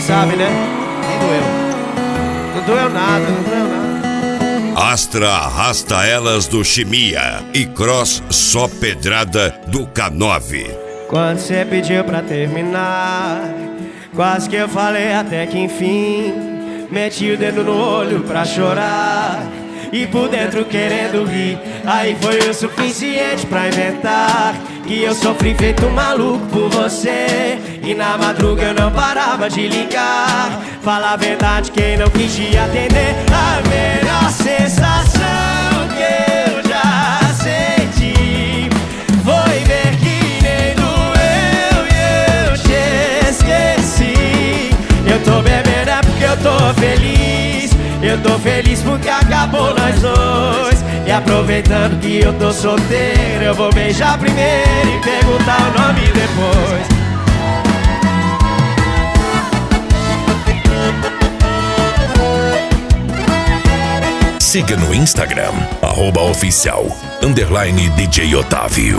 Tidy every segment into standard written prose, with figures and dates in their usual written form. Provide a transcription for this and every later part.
sabe, né? Nem doeu. Não doeu nada, não doeu nada. Astra arrasta elas do Chimia e Cross só pedrada do K9. Quando cê pediu pra terminar, quase que eu falei até que enfim. Meti o dedo no olho pra chorar e por dentro querendo rir. Aí foi o suficiente pra inventar que eu sofri feito um maluco por você. E na madruga eu não parava de ligar. Fala a verdade, quem não quis te atender. A melhor sensação que eu já senti foi ver que nem doeu e eu te esqueci. Eu tô bebendo é porque eu tô feliz. Eu tô feliz porque acabou nós dois. E aproveitando que eu tô solteiro, eu vou beijar primeiro e perguntar o nome depois. Siga no Instagram, @oficial_DJ Otávio.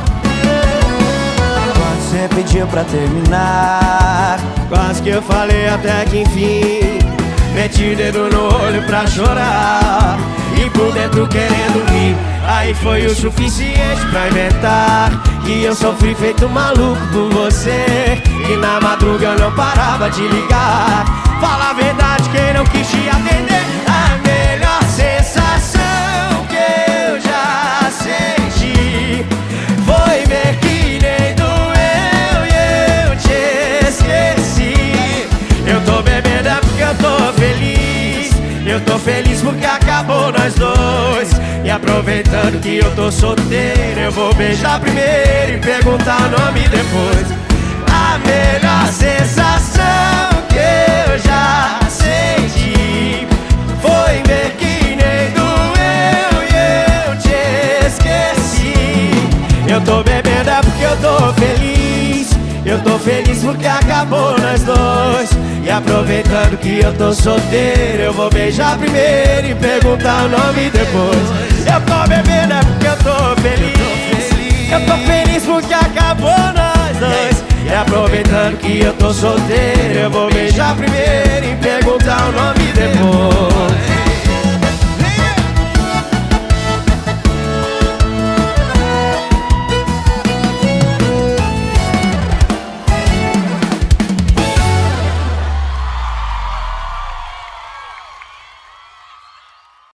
Quando você pediu pra terminar, quase que eu falei até que enfim. Meti o dedo no olho pra chorar e por dentro querendo rir. Aí foi o suficiente pra inventar que eu sofri feito maluco por você. E na madruga eu não parava de ligar. Fala a verdade, quem não quis te atender. A melhor sensação que eu já senti foi ver que nem doeu e eu te esqueci. Eu tô bebendo é porque eu tô feliz. Eu tô feliz porque acabou nós dois. E aproveitando que eu tô solteiro, eu vou beijar primeiro e perguntar o nome depois. A melhor sensação que eu já senti foi ver que nem doeu e eu te esqueci. Eu tô bebendo é porque eu tô feliz. Eu tô feliz porque acabou nós dois. E aproveitando que eu tô solteiro, eu vou beijar primeiro e perguntar o nome depois. Eu tô bebendo é porque eu tô feliz. Eu tô feliz porque acabou nós dois. E aproveitando que eu tô solteiro, eu vou beijar primeiro e perguntar o nome depois.